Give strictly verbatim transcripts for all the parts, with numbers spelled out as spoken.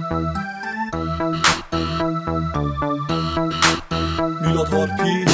میلاد هارپی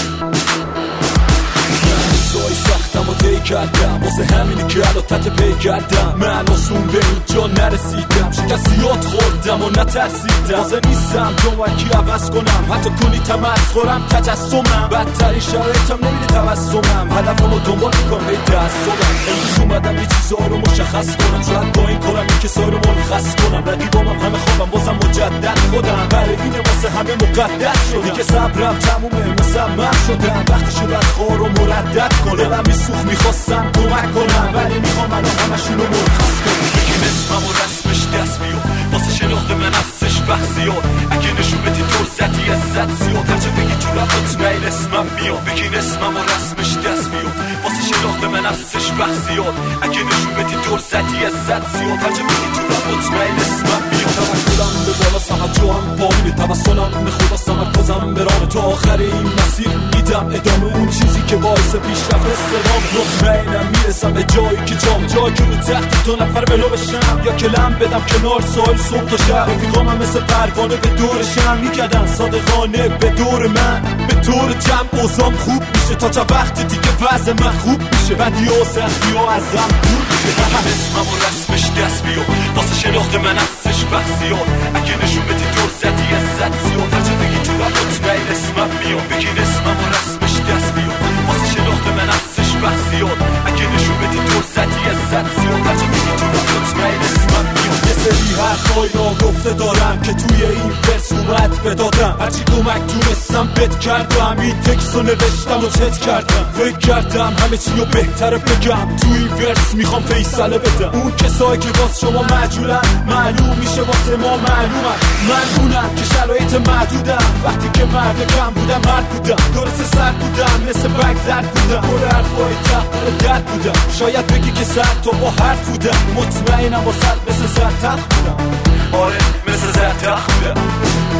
روزای سختم و طی کردم واسه همینی که علاتت پی کردم من آسون به اینجا نرسیدم شکست زیاد خوردم و نترسیدم واسه نیستم کمکی عوض کنم حتی کنی تمسخرم تجسمم بدترین شرایطم نمیده تبسمم هدفمو دنبال میکنم به تعصبم امروز اومدم یه چیزا رو مشخص کنم شاید با این کارم این کسا رو مرخص کنم رقیبامم همه خوابم بازم مجدد خودم برای اینه واسه همه مقدس شدم دیگه صبرم تمومه مصمم شدم وقتی شد از خور رو مردد کنم دلم میسوخت میخواستم کمک کنم ولی میخوام الان همشونو مرخص کنم بگین اسمم و رسمش دست بیاد واسه شناخت من ازش بخت زیاد اگه نشون بدی فرصتی عزت زیاد هرچه بگی تو رفت مطمئن اسمم میاد بگین اسمم و رسمش دست بیاد واسه شناخت من ازش بخت زیاد اگه نشون بدی فرصتی عزت زیاد هرچه بگی تو رفت مطمئن اسمم میاد توکلم به بالا سمت جوام پامونه توسلم به خدا تمرکزم به راه تا آخر این مسیر میدم ادامه اون چیزی که باعث پیشرفت استدام مطمئنم میرسم به جایی که جام جایی که رو تخت دو نفر بلو بشم یا کلم بدم کنار سایل صبح تا شب رفیقامم مثل پروانه به دورشم میگردن صادقانه به دور من به طور جمع اوزام خوب میشه تا چه وقت دیگه وضع من خوب میشه بدی و سختی و ازم دور میشه اسمم و رسمش دست بیاد واسه شناخت من ازش بخت زیاد اگه نشون بدی دور زدی عزت زیاد هرچه بگی تو رفت مطمئن اسمم میاد بگین اسمم و رسمش دست بیاد واسه شناخت من ازش بخت زیاد اگه نشون بدی دور زدی عزت زیاد هرچه بگی تو رفت مطمئن اسمم میاد یه سری حرفای ناگفته دارم که توی این ورس اومد بدادم هرچی کمک تونستم بد کردم این تکس رو نوشتم و چت کردم فکر کردم همه چی رو بهتره بگم توی این ورس میخوام فیصله بدم اون کسایی که باز شما مجهولن معلوم میشه واسه ما معلومن من اونم که شرایط محدودم وقتی که مرد کم بودم مرد بودم درست سر بودم مثل بگ زرد بودم پر حرفای تحقیل درد بودم شاید بگی که سر تو با حرف بودم مطمئنم با سر مثل سر تخت بودم آره مثل سر تخت بودم